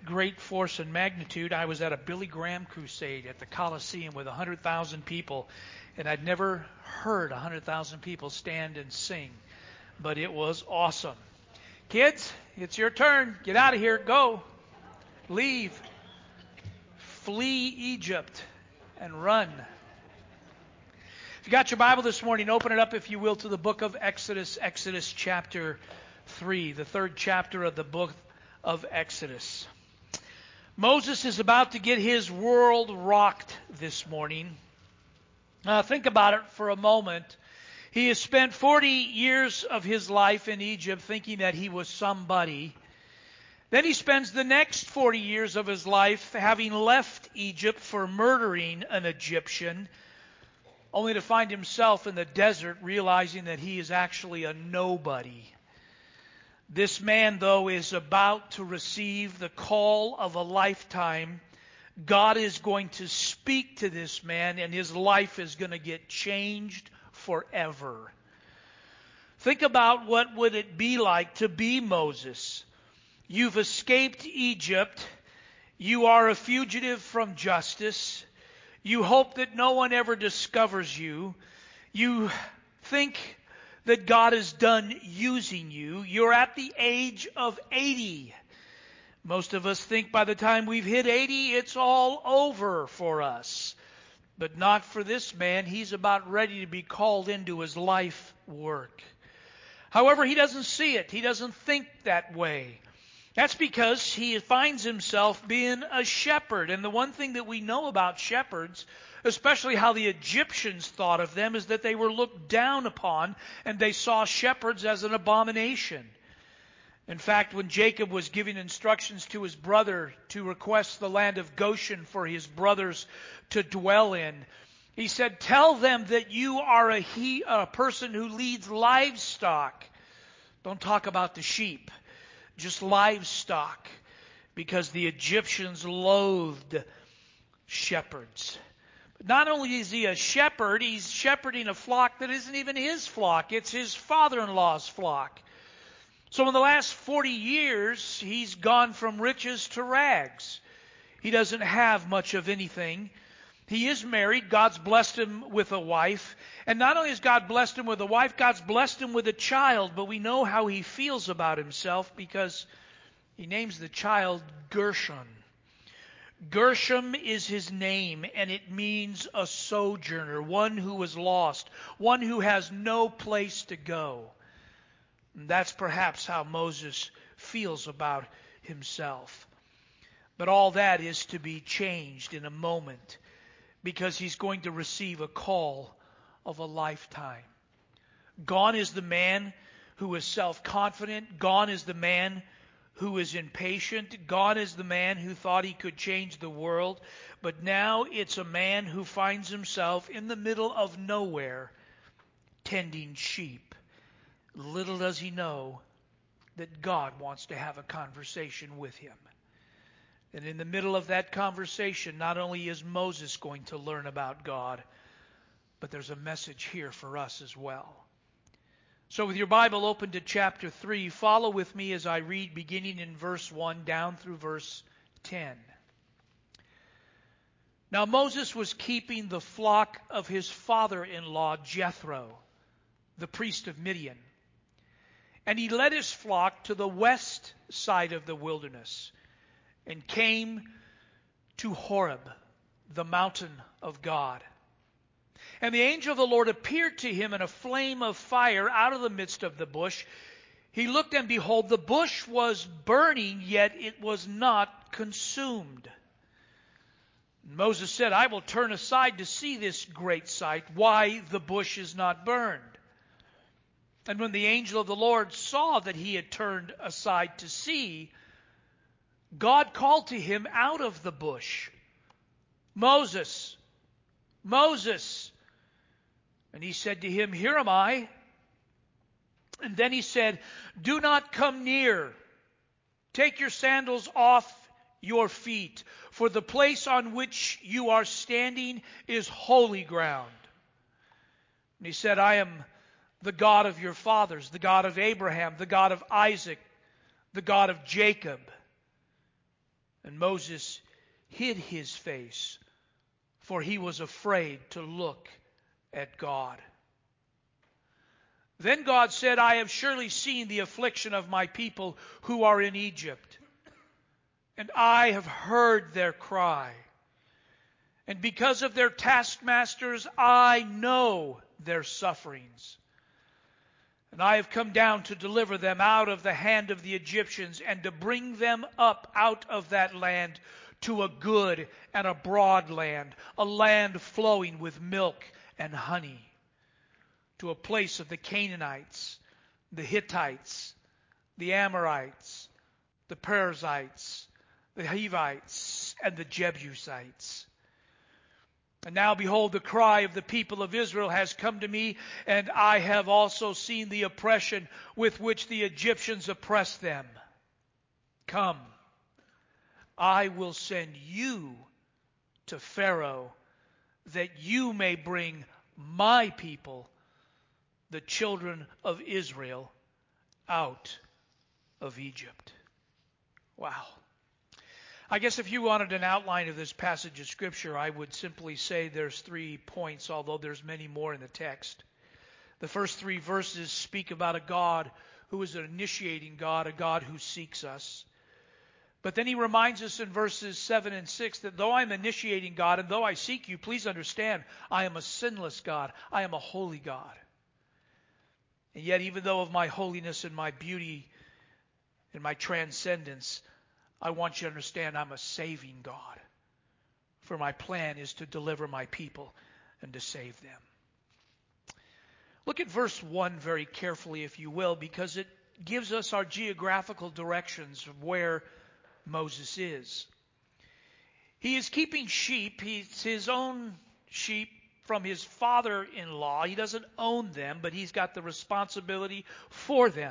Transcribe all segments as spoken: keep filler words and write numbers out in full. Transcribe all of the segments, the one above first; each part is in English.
great force and magnitude. I was at a Billy Graham crusade at the Coliseum with one hundred thousand people, and I'd never heard one hundred thousand people stand and sing, but it was awesome. Kids, it's your turn. Get out of here. Go. Leave. Flee Egypt and run. If you got your Bible this morning, open it up, if you will, to the book of Exodus, Exodus chapter three, the third chapter of the book of Exodus. Moses is about to get his world rocked this morning. Now, think about it for a moment. He has spent forty years of his life in Egypt thinking that he was somebody. Then he spends the next forty years of his life having left Egypt for murdering an Egyptian, only to find himself in the desert realizing that he is actually a nobody. This man, though, is about to receive the call of a lifetime. God is going to speak to this man, and his life is going to get changed forever. Think about what would it be like to be Moses. You've escaped Egypt. You are a fugitive from justice. You hope that no one ever discovers you. You think that God is done using you. You're at the age of eighty. Most of us think by the time we've hit eighty, it's all over for us. But not for this man. He's about ready to be called into his life work. However, he doesn't see it. He doesn't think that way. That's because he finds himself being a shepherd. And the one thing that we know about shepherds, especially how the Egyptians thought of them, is that they were looked down upon, and they saw shepherds as an abomination. In fact, when Jacob was giving instructions to his brother to request the land of Goshen for his brothers to dwell in, he said, "Tell them that you are a, he, a person who leads livestock." Don't talk about the sheep. Just livestock, because the Egyptians loathed shepherds. But not only is he a shepherd, he's shepherding a flock that isn't even his flock. It's his father-in-law's flock. So in the last forty years, he's gone from riches to rags. He doesn't have much of anything. He is married. God's blessed him with a wife. And not only has God blessed him with a wife, God's blessed him with a child. But we know how he feels about himself because he names the child Gershom. Gershom is his name, and it means a sojourner, one who is lost, one who has no place to go. And that's perhaps how Moses feels about himself. But all that is to be changed in a moment, because he's going to receive a call of a lifetime. Gone is the man who is self-confident. Gone is the man who is impatient. Gone is the man who thought he could change the world. But now it's a man who finds himself in the middle of nowhere, tending sheep. Little does he know that God wants to have a conversation with him. And in the middle of that conversation, not only is Moses going to learn about God, but there's a message here for us as well. So with your Bible open to chapter three, follow with me as I read beginning in verse one down through verse ten. Now Moses was keeping the flock of his father-in-law Jethro, the priest of Midian. And he led his flock to the west side of the wilderness, and came to Horeb, the mountain of God. And the angel of the Lord appeared to him in a flame of fire out of the midst of the bush. He looked, and behold, the bush was burning, yet it was not consumed. And Moses said, "I will turn aside to see this great sight, why the bush is not burned." And when the angel of the Lord saw that he had turned aside to see, God called to him out of the bush, "Moses, Moses." And he said to him, "Here am I." And then he said, "Do not come near. Take your sandals off your feet, for the place on which you are standing is holy ground." And he said, "I am the God of your fathers, the God of Abraham, the God of Isaac, the God of Jacob." And Moses hid his face, for he was afraid to look at God. Then God said, I have surely seen the affliction of my people who are in Egypt, and I have heard their cry. And because of their taskmasters, I know their sufferings. And I have come down to deliver them out of the hand of the Egyptians and to bring them up out of that land to a good and a broad land, a land flowing with milk and honey, to a place of the Canaanites, the Hittites, the Amorites, the Perizzites, the Hivites, and the Jebusites. And now behold, the cry of the people of Israel has come to me, and I have also seen the oppression with which the Egyptians oppress them. Come, I will send you to Pharaoh, that you may bring my people, the children of Israel, out of Egypt. Wow. I guess if you wanted an outline of this passage of Scripture, I would simply say there's three points, although there's many more in the text. The first three verses speak about a God who is an initiating God, a God who seeks us. But then he reminds us in verses seven and six that though I'm initiating God and though I seek you, please understand, I am a sinless God. I am a holy God. And yet, even though of my holiness and my beauty and my transcendence, I want you to understand I'm a saving God. For my plan is to deliver my people and to save them. Look at verse one very carefully, if you will, because it gives us our geographical directions of where Moses is. He is keeping sheep. He's his own sheep from his father-in-law. He doesn't own them, but he's got the responsibility for them.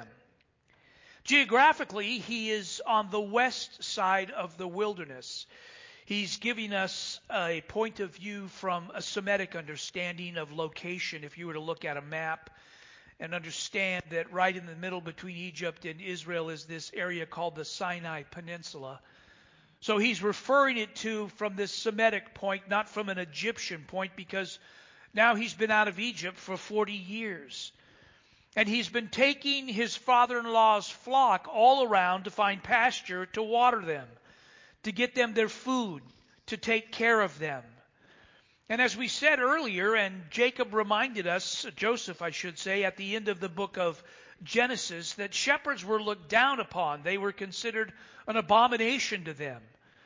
Geographically, he is on the west side of the wilderness. He's giving us a point of view from a Semitic understanding of location. If you were to look at a map and understand that right in the middle between Egypt and Israel is this area called the Sinai Peninsula. So he's referring it to from this Semitic point, not from an Egyptian point, because now he's been out of Egypt for forty years. And he's been taking his father-in-law's flock all around to find pasture, to water them, to get them their food, to take care of them. And as we said earlier, and Jacob reminded us, Joseph I should say, at the end of the book of Genesis, that shepherds were looked down upon. They were considered an abomination to them.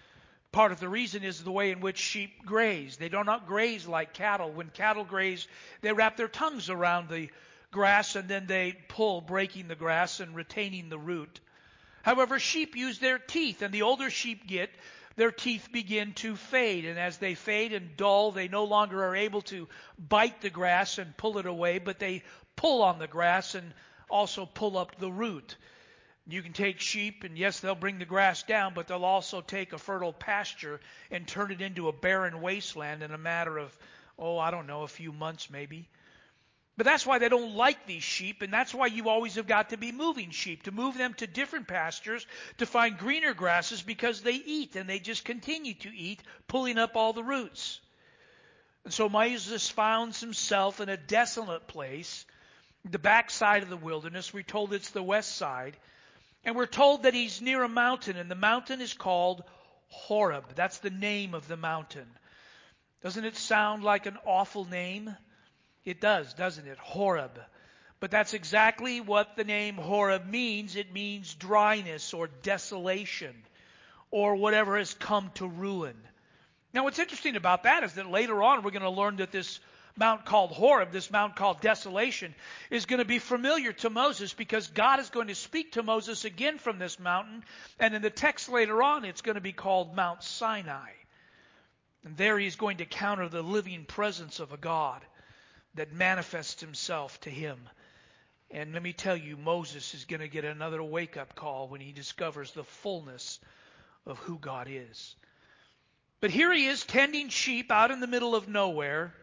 Part of the reason is the way in which sheep graze. They do not graze like cattle. When cattle graze, they wrap their tongues around the grass and then they pull, breaking the grass and retaining the root. However, sheep use their teeth, and the older sheep get, their teeth begin to fade. And as they fade and dull, they no longer are able to bite the grass and pull it away, but they pull on the grass and also pull up the root. You can take sheep, and yes, they'll bring the grass down, but they'll also take a fertile pasture and turn it into a barren wasteland in a matter of, oh, I don't know, a few months maybe. But that's why they don't like these sheep, and that's why you always have got to be moving sheep, to move them to different pastures, to find greener grasses, because they eat, and they just continue to eat, pulling up all the roots. And so Moses found himself in a desolate place, the backside of the wilderness. We're told it's the west side, and we're told that he's near a mountain, and the mountain is called Horeb. That's the name of the mountain. Doesn't it sound like an awful name? It does, doesn't it? Horeb. But that's exactly what the name Horeb means. It means dryness or desolation or whatever has come to ruin. Now, what's interesting about that is that later on we're going to learn that this mount called Horeb, this mount called desolation, is going to be familiar to Moses, because God is going to speak to Moses again from this mountain. And in the text later on, it's going to be called Mount Sinai. And there he's going to counter the living presence of a God that manifests himself to him. And let me tell you, Moses is going to get another wake-up call when he discovers the fullness of who God is. But here he is tending sheep out in the middle of nowhere.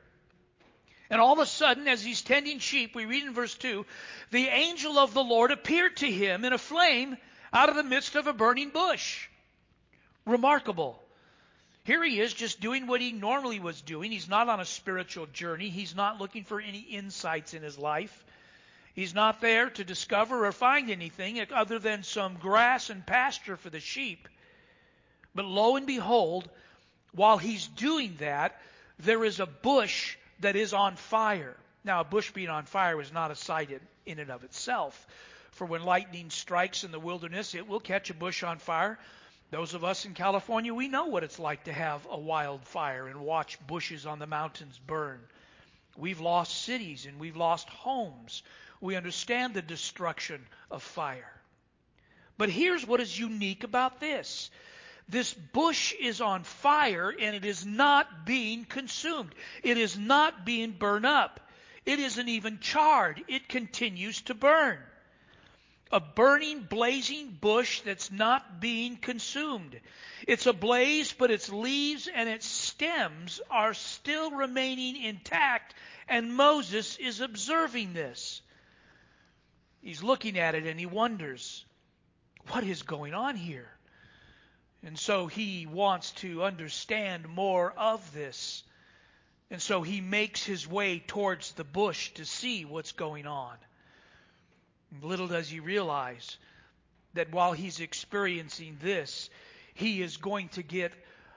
And all of a sudden, as he's tending sheep, we read in verse two, the angel of the Lord appeared to him in a flame out of the midst of a burning bush. Remarkable. Here he is just doing what he normally was doing. He's not on a spiritual journey. He's not looking for any insights in his life. He's not there to discover or find anything other than some grass and pasture for the sheep. But lo and behold, while he's doing that, there is a bush that is on fire. Now, a bush being on fire is not a sight in and of itself. For when lightning strikes in the wilderness, it will catch a bush on fire. Those of us in California, we know what it's like to have a wildfire and watch bushes on the mountains burn. We've lost cities and we've lost homes. We understand the destruction of fire. But here's what is unique about this. This bush is on fire and it is not being consumed. It is not being burned up. It isn't even charred. It continues to burn. A burning, blazing bush that's not being consumed. It's ablaze, but its leaves and its stems are still remaining intact, and Moses is observing this. He's looking at it and he wonders, what is going on here? And so he wants to understand more of this. And so he makes his way towards the bush to see what's going on. Little does he realize that while he's experiencing this, he is going to get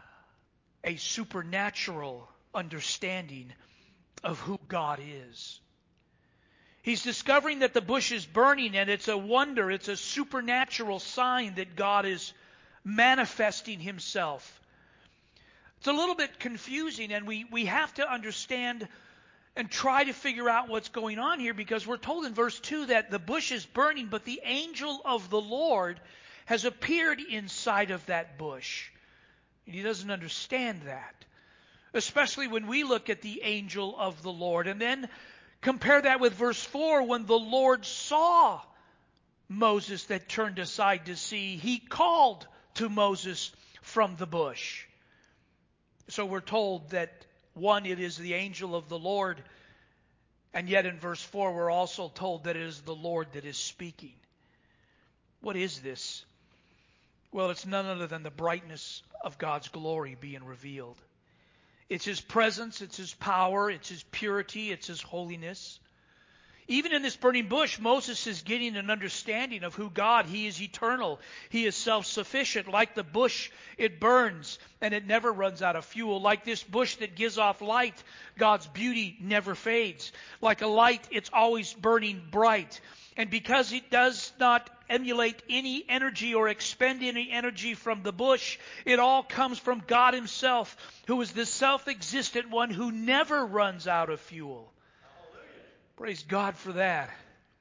a supernatural understanding of who God is. He's discovering that the bush is burning, and it's a wonder, it's a supernatural sign that God is manifesting himself. It's a little bit confusing, and we, we have to understand and try to figure out what's going on here, because we're told in verse two that the bush is burning, but the angel of the Lord has appeared inside of that bush. And he doesn't understand that. Especially when we look at the angel of the Lord. And then compare that with verse four, when the Lord saw Moses that turned aside to see, he called to Moses from the bush. So we're told that, one, it is the angel of the Lord, and yet in verse four we're also told that it is the Lord that is speaking. What is this? Well, it's none other than the brightness of God's glory being revealed. It's his presence, it's his power, it's his purity, it's his holiness. Even in this burning bush, Moses is getting an understanding of who God, he is eternal, he is self-sufficient. Like the bush, it burns and it never runs out of fuel. Like this bush that gives off light, God's beauty never fades. Like a light, it's always burning bright. And because it does not emulate any energy or expend any energy from the bush, it all comes from God himself, who is the self-existent one who never runs out of fuel. Praise God for that.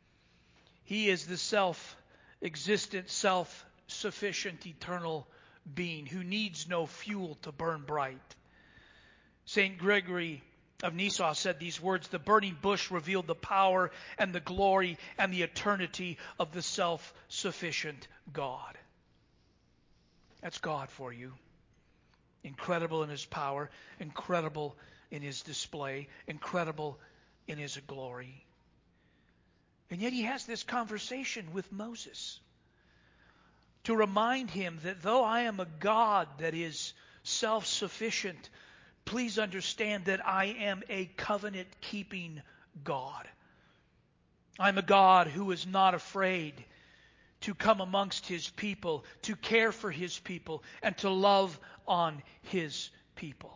He is the self-existent, self-sufficient, eternal being who needs no fuel to burn bright. Saint Gregory of Nyssa said these words, "The burning bush revealed the power and the glory and the eternity of the self-sufficient God." That's God for you. Incredible in his power, incredible in his display, incredible in his glory. And yet he has this conversation with Moses to remind him that though I am a God that is self-sufficient, please understand that I am a covenant-keeping God. I'm a God who is not afraid to come amongst his people, to care for his people, and to love on his people.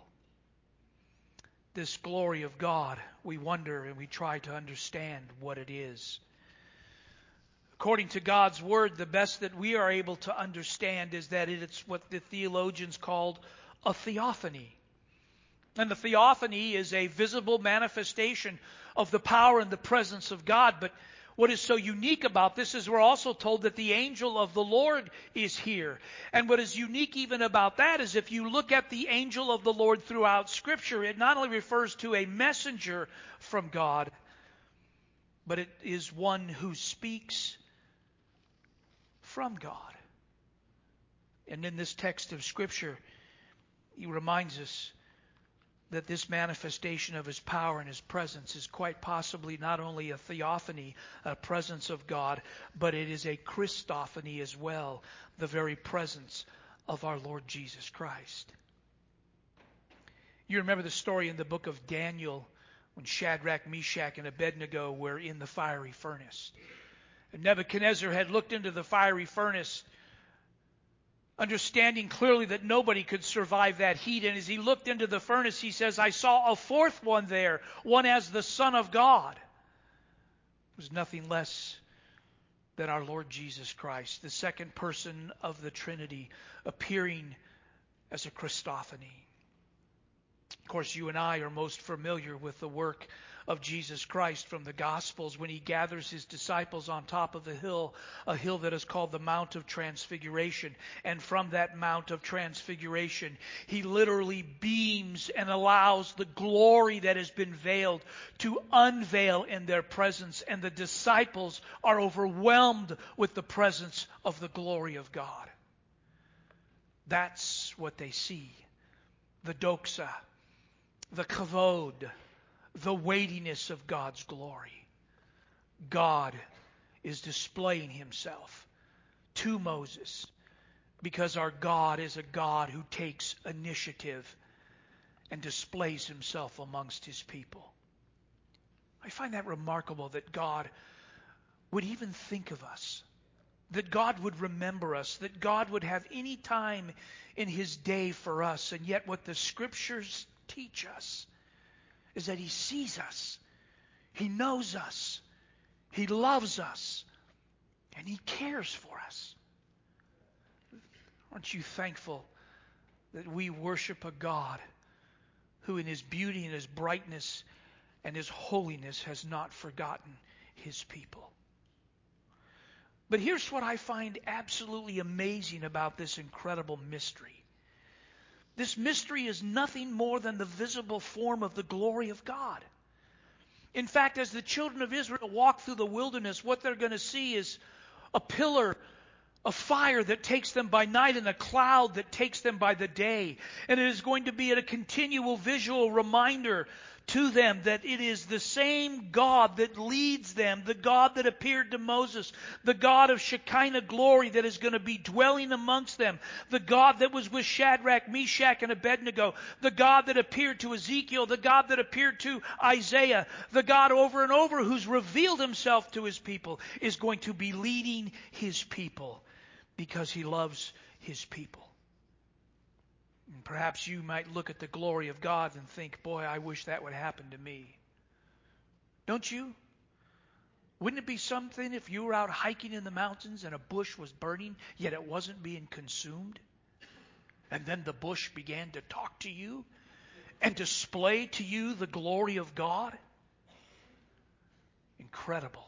This glory of God, we wonder and we try to understand what it is. According to God's Word, the best that we are able to understand is that it's what the theologians called a theophany. And the theophany is a visible manifestation of the power and the presence of God. But what is so unique about this is we're also told that the angel of the Lord is here. And what is unique even about that is if you look at the angel of the Lord throughout Scripture, it not only refers to a messenger from God, but it is one who speaks from God. And in this text of Scripture, he reminds us that this manifestation of his power and his presence is quite possibly not only a theophany, a presence of God, but it is a Christophany as well, the very presence of our Lord Jesus Christ. You remember the story in the book of Daniel when Shadrach, Meshach, and Abednego were in the fiery furnace. And Nebuchadnezzar had looked into the fiery furnace, understanding clearly that nobody could survive that heat. And as he looked into the furnace, he says, I saw a fourth one there, one as the Son of God. It was nothing less than our Lord Jesus Christ, the second person of the Trinity, appearing as a Christophany. Of course, you and I are most familiar with the work of Jesus Christ from the Gospels when he gathers his disciples on top of the hill, a hill that is called the Mount of Transfiguration. And from that Mount of Transfiguration, he literally beams and allows the glory that has been veiled to unveil in their presence. And the disciples are overwhelmed with the presence of the glory of God. That's what they see. The doxa, the kavod, the weightiness of God's glory. God is displaying himself to Moses because our God is a God who takes initiative and displays himself amongst his people. I find that remarkable that God would even think of us, that God would remember us, that God would have any time in his day for us. And yet what the scriptures teach us is that he sees us, he knows us, he loves us, and he cares for us. Aren't you thankful that we worship a God who in his beauty and his brightness and his holiness has not forgotten his people? But here's what I find absolutely amazing about this incredible mystery. This mystery is nothing more than the visible form of the glory of God. In fact, as the children of Israel walk through the wilderness, what they're going to see is a pillar of fire that takes them by night and a cloud that takes them by the day. And it is going to be a continual visual reminder to them that it is the same God that leads them, the God that appeared to Moses, the God of Shekinah glory that is going to be dwelling amongst them, the God that was with Shadrach, Meshach, and Abednego, the God that appeared to Ezekiel, the God that appeared to Isaiah, the God over and over who's revealed himself to his people, is going to be leading his people because he loves his people. And perhaps you might look at the glory of God and think, boy, I wish that would happen to me. Don't you? Wouldn't it be something if you were out hiking in the mountains and a bush was burning, yet it wasn't being consumed? And then the bush began to talk to you and display to you the glory of God? Incredible.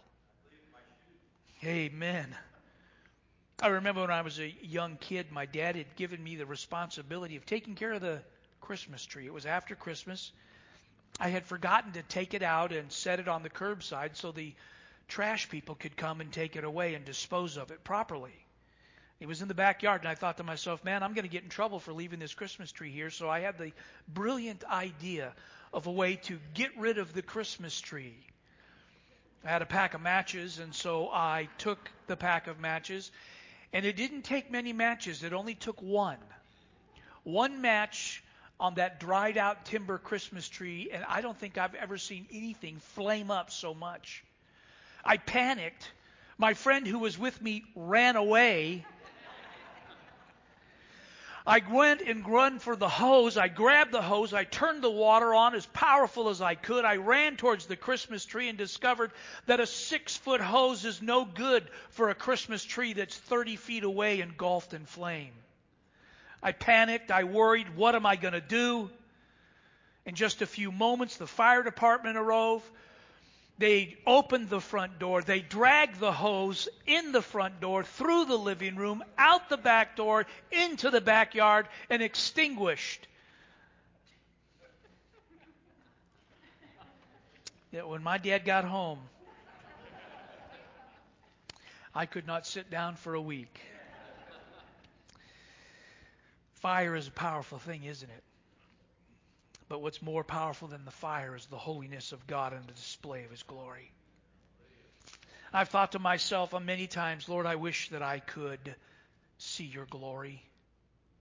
Amen. I remember when I was a young kid, my dad had given me the responsibility of taking care of the Christmas tree. It was after Christmas. I had forgotten to take it out and set it on the curbside so the trash people could come and take it away and dispose of it properly. It was in the backyard, and I thought to myself, man, I'm going to get in trouble for leaving this Christmas tree here. So I had the brilliant idea of a way to get rid of the Christmas tree. I had a pack of matches, and so I took the pack of matches. And it didn't take many matches. It only took one. One match on that dried out timber Christmas tree, and I don't think I've ever seen anything flame up so much. I panicked. My friend who was with me ran away. I went and run for the hose. I grabbed the hose. I turned the water on as powerful as I could. I ran towards the Christmas tree and discovered that a six-foot hose is no good for a Christmas tree that's thirty feet away engulfed in flame. I panicked. I worried, what am I going to do? In just a few moments, the fire department arrived. They opened the front door. They dragged the hose in the front door, through the living room, out the back door, into the backyard, and extinguished. Yet when my dad got home, I could not sit down for a week. Fire is a powerful thing, isn't it? But what's more powerful than the fire is the holiness of God and the display of his glory. I've thought to myself many times, Lord, I wish that I could see your glory.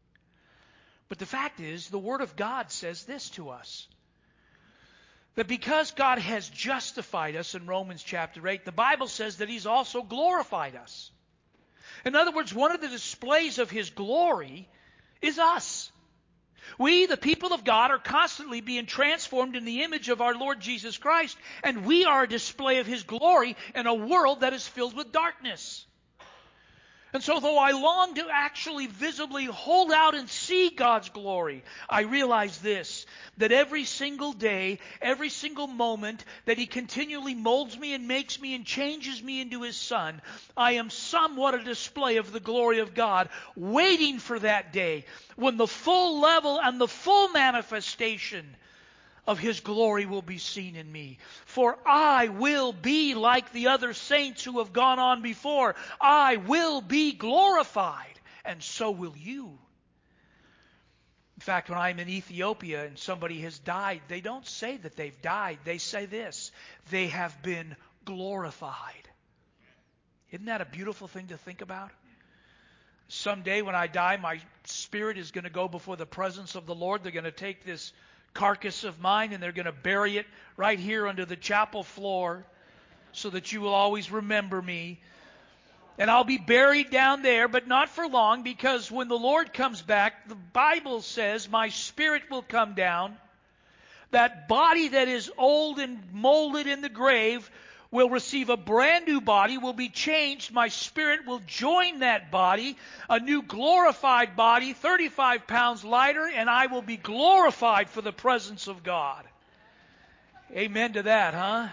But the fact is, the Word of God says this to us. That because God has justified us in Romans chapter eight, the Bible says that He's also glorified us. In other words, one of the displays of His glory is us. We, the people of God, are constantly being transformed in the image of our Lord Jesus Christ, and we are a display of His glory in a world that is filled with darkness. And so though I long to actually visibly hold out and see God's glory, I realize this, that every single day, every single moment that He continually molds me and makes me and changes me into His Son, I am somewhat a display of the glory of God, waiting for that day when the full level and the full manifestation of His glory will be seen in me. For I will be like the other saints who have gone on before. I will be glorified, and so will you. In fact, when I'm in Ethiopia and somebody has died, they don't say that they've died. They say this: they have been glorified. Isn't that a beautiful thing to think about? Someday when I die, my spirit is going to go before the presence of the Lord. They're going to take this carcass of mine and they're going to bury it right here under the chapel floor so that you will always remember me. And I'll be buried down there, but not for long, because when the Lord comes back, the Bible says my spirit will come down. That body that is old and molded in the grave will receive a brand new body, will be changed. My spirit will join that body, a new glorified body, thirty-five pounds lighter, and I will be glorified for the presence of God. Amen to that, huh?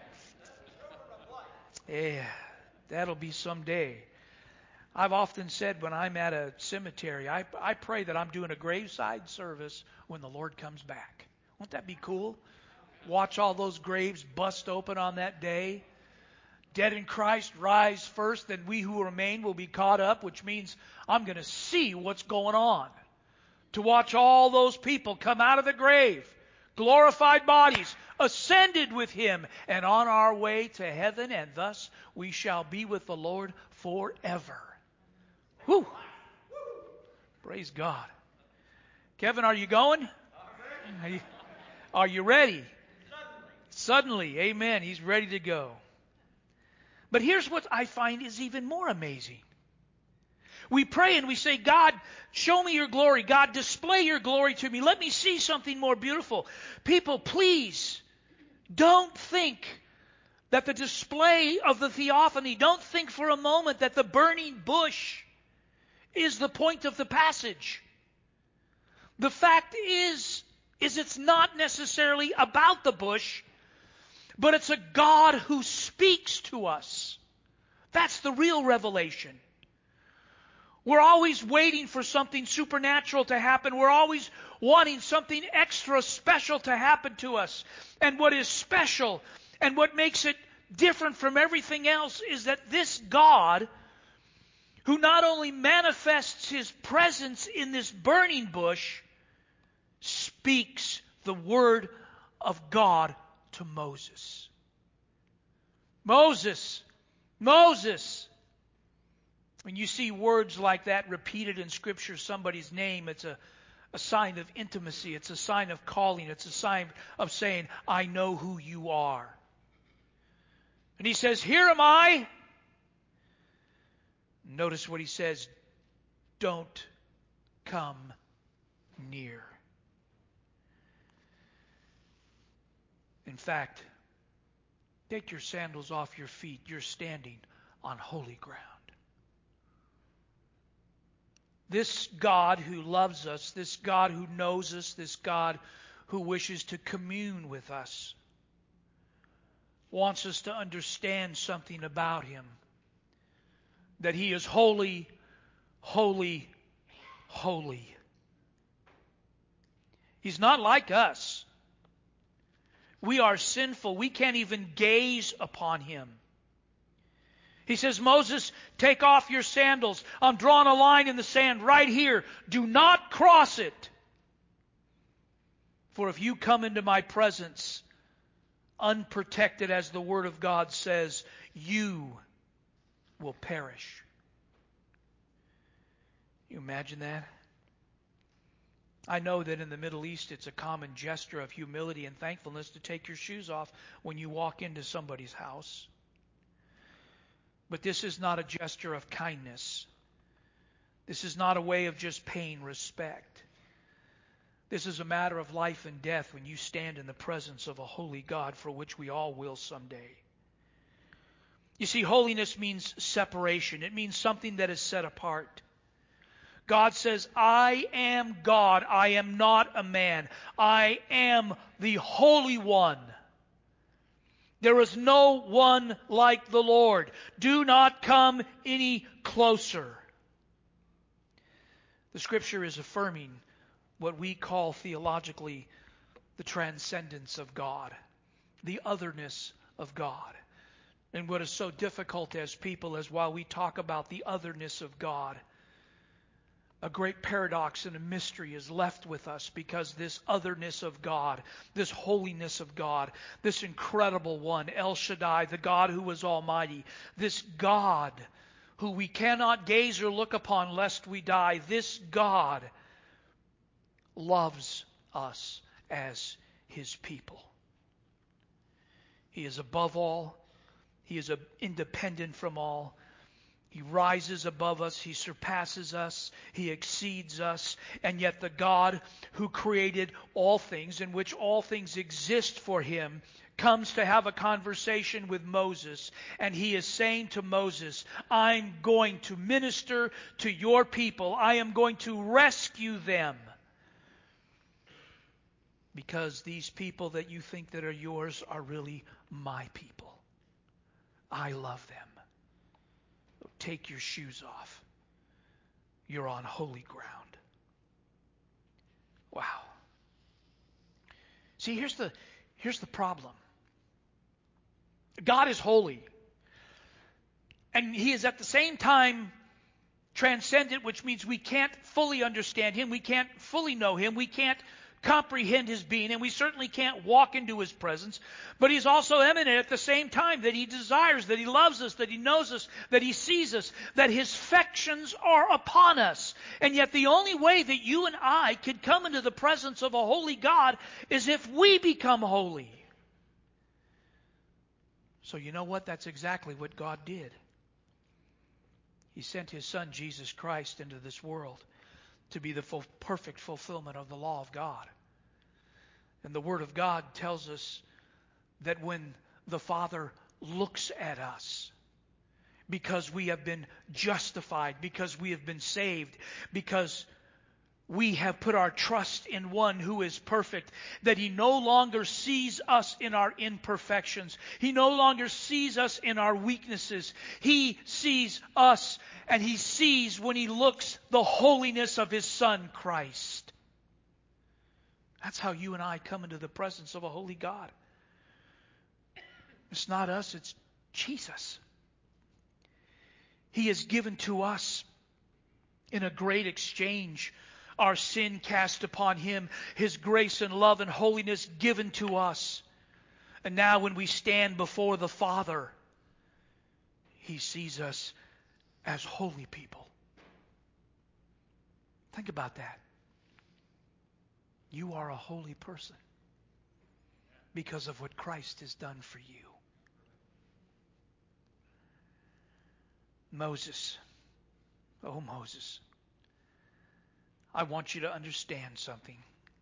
Yeah, that'll be someday. I've often said when I'm at a cemetery, I, I pray that I'm doing a graveside service when the Lord comes back. Won't that be cool? Watch all those graves bust open on that day. Dead in Christ rise first, then we who remain will be caught up, which means I'm going to see what's going on. To watch all those people come out of the grave, glorified bodies, ascended with Him, and on our way to heaven, and thus we shall be with the Lord forever. Whew. Praise God. Kevin, are you going? Are you, are you ready? Suddenly, amen, he's ready to go. But here's what I find is even more amazing. We pray and we say, God, show me your glory. God, display your glory to me. Let me see something more beautiful. People, please, don't think that the display of the theophany, don't think for a moment that the burning bush is the point of the passage. The fact is, is it's not necessarily about the bush, but it's a God who speaks to us. That's the real revelation. We're always waiting for something supernatural to happen. We're always wanting something extra special to happen to us. And what is special and what makes it different from everything else is that this God, who not only manifests His presence in this burning bush, speaks the word of God to Moses. Moses, Moses. When you see words like that repeated in Scripture, somebody's name, it's a, a sign of intimacy. It's a sign of calling. It's a sign of saying, I know who you are. And he says, here am I. Notice what he says, don't come near. In fact, take your sandals off your feet. You're standing on holy ground. This God who loves us, this God who knows us, this God who wishes to commune with us, wants us to understand something about Him. That He is holy, holy, holy. He's not like us. We are sinful. We can't even gaze upon Him. He says, Moses, take off your sandals. I'm drawing a line in the sand right here. Do not cross it. For if you come into my presence unprotected, as the Word of God says, you will perish. You imagine that? I know that in the Middle East it's a common gesture of humility and thankfulness to take your shoes off when you walk into somebody's house. But this is not a gesture of kindness. This is not a way of just paying respect. This is a matter of life and death when you stand in the presence of a holy God, for which we all will someday. You see, holiness means separation. It means something that is set apart. God says, I am God. I am not a man. I am the Holy One. There is no one like the Lord. Do not come any closer. The Scripture is affirming what we call theologically the transcendence of God, the otherness of God. And what is so difficult as people is while we talk about the otherness of God, a great paradox and a mystery is left with us, because this otherness of God, this holiness of God, this incredible one, El Shaddai, the God who is almighty, this God who we cannot gaze or look upon lest we die, this God loves us as His people. He is above all. He is independent from all. He rises above us. He surpasses us. He exceeds us. And yet the God who created all things, in which all things exist for Him, comes to have a conversation with Moses. And He is saying to Moses, I'm going to minister to your people. I am going to rescue them. Because these people that you think that are yours are really my people. I love them. Take your shoes off. You're on holy ground. Wow. See, here's the, here's the problem. God is holy. And He is at the same time transcendent, which means we can't fully understand Him. We can't fully know Him. We can't comprehend His being, and we certainly can't walk into His presence. But He's also eminent at the same time, that He desires, that He loves us, that He knows us, that He sees us, that His affections are upon us. And yet the only way that you and I could come into the presence of a holy God is if we become holy. So you know what? That's exactly what God did. He sent His Son, Jesus Christ, into this world to be the full, perfect fulfillment of the law of God. And the Word of God tells us that when the Father looks at us, because we have been justified, because we have been saved, because we have put our trust in one who is perfect, that He no longer sees us in our imperfections. He no longer sees us in our weaknesses. He sees us, and He sees, when He looks, the holiness of His Son, Christ. That's how you and I come into the presence of a holy God. It's not us, it's Jesus. He has given to us in a great exchange our sin cast upon Him, His grace and love and holiness given to us. And now when we stand before the Father, He sees us as holy people. Think about that. You are a holy person because of what Christ has done for you. Moses. Oh, Moses. I want you to understand something.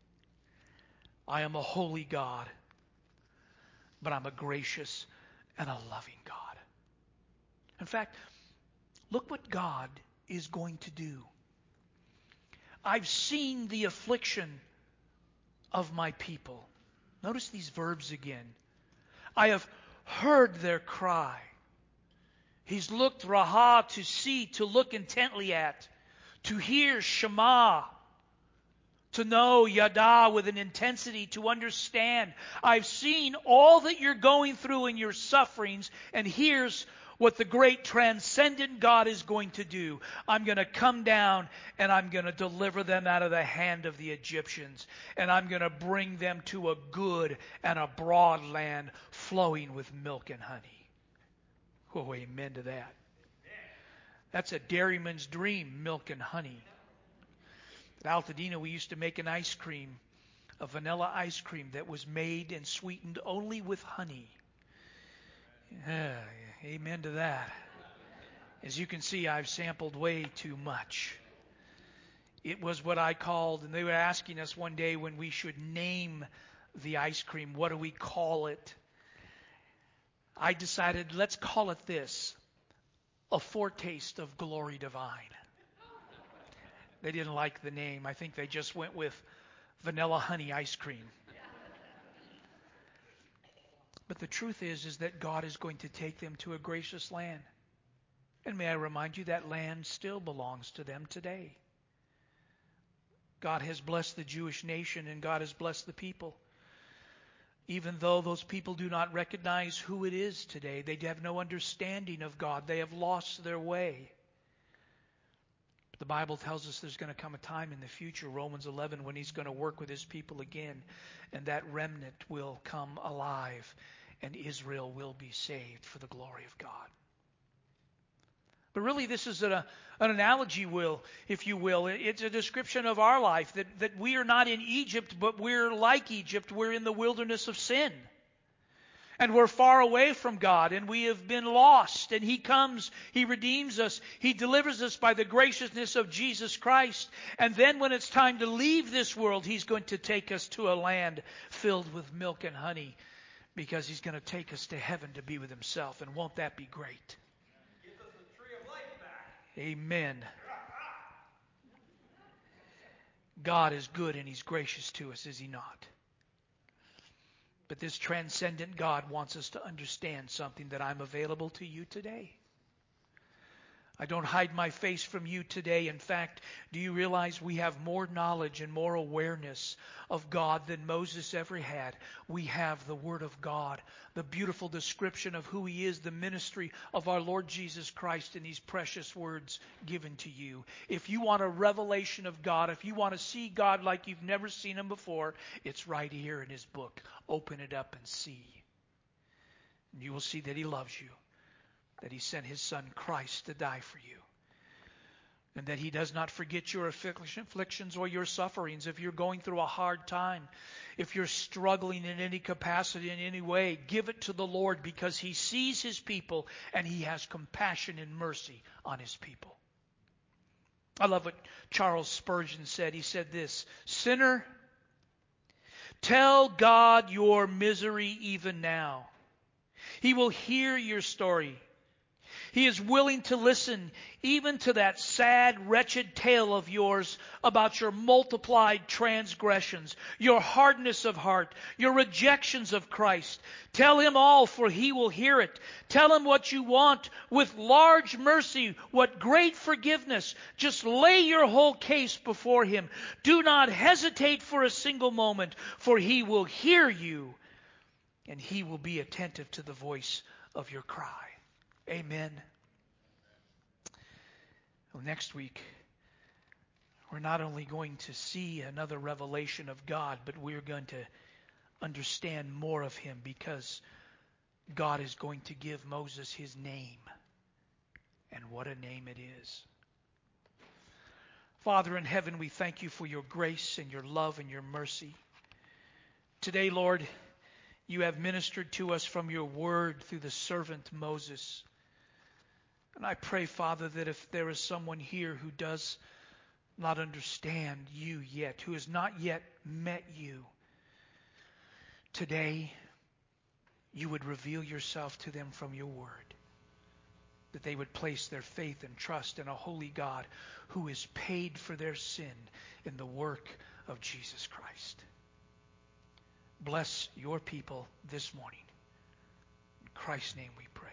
I am a holy God, but I'm a gracious and a loving God. In fact, look what God is going to do. I've seen the affliction of my people. Notice these verbs again. I have heard their cry. He's looked, raha, to see, to look intently at. To hear, Shema, to know, Yada, with an intensity, to understand. I've seen all that you're going through in your sufferings, and here's what the great transcendent God is going to do. I'm going to come down, and I'm going to deliver them out of the hand of the Egyptians, and I'm going to bring them to a good and a broad land flowing with milk and honey. Oh, amen to that. That's a dairyman's dream, milk and honey. At Altadena, we used to make an ice cream, a vanilla ice cream that was made and sweetened only with honey. Uh, amen to that. As you can see, I've sampled way too much. It was what I called, and they were asking us one day when we should name the ice cream, what do we call it? I decided, let's call it this, a foretaste of glory divine. They didn't like the name. I think they just went with vanilla honey ice cream. But the truth is, is that God is going to take them to a gracious land. And may I remind you, that land still belongs to them today. God has blessed the Jewish nation and God has blessed the people. Even though those people do not recognize who it is today, they have no understanding of God. They have lost their way. The Bible tells us there's going to come a time in the future, Romans eleven, when He's going to work with His people again, and that remnant will come alive, and Israel will be saved for the glory of God. But really, this is an, an analogy, will, if you will. It's a description of our life, that, that we are not in Egypt, but we're like Egypt. We're in the wilderness of sin. And we're far away from God, and we have been lost. And He comes, He redeems us, He delivers us by the graciousness of Jesus Christ. And then when it's time to leave this world, He's going to take us to a land filled with milk and honey, because He's going to take us to heaven to be with Himself. And won't that be great? Give us the tree of life back. Amen. God is good and He's gracious to us, is He not? But this transcendent God wants us to understand something, that I'm available to you today. I don't hide my face from you today. In fact, do you realize we have more knowledge and more awareness of God than Moses ever had? We have the Word of God, the beautiful description of who He is, the ministry of our Lord Jesus Christ in these precious words given to you. If you want a revelation of God, if you want to see God like you've never seen Him before, it's right here in His book. Open it up and see. And you will see that He loves you, that He sent His Son Christ to die for you, and that He does not forget your afflictions or your sufferings. If you're going through a hard time, if you're struggling in any capacity, in any way, give it to the Lord, because He sees His people and He has compassion and mercy on His people. I love what Charles Spurgeon said. He said this: "Sinner, tell God your misery even now. He will hear your story. He is willing to listen even to that sad, wretched tale of yours about your multiplied transgressions, your hardness of heart, your rejections of Christ. Tell Him all, for He will hear it. Tell Him what you want with large mercy, what great forgiveness. Just lay your whole case before Him. Do not hesitate for a single moment, for He will hear you, and He will be attentive to the voice of your cry." Amen. Well, next week, we're not only going to see another revelation of God, but we're going to understand more of Him, because God is going to give Moses his name. And what a name it is. Father in heaven, we thank You for Your grace and Your love and Your mercy. Today, Lord, You have ministered to us from Your word through the servant Moses. And I pray, Father, that if there is someone here who does not understand You yet, who has not yet met You, today You would reveal Yourself to them from Your word, that they would place their faith and trust in a holy God who is paid for their sin in the work of Jesus Christ. Bless Your people this morning. In Christ's name we pray.